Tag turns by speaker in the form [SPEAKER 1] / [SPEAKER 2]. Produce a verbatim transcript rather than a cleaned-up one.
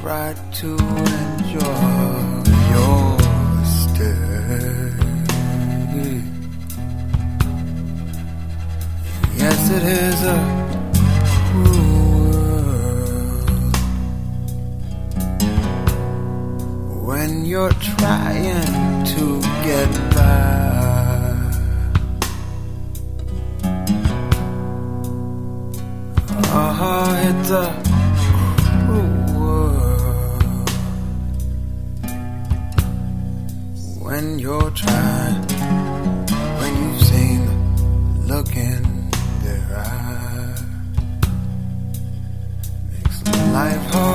[SPEAKER 1] try to enjoy your stay. Yes, it is a cruel world when you're trying to get by. Oh, it's a cruel world when you're trying, when you've seen the look in their eye, makes life hard.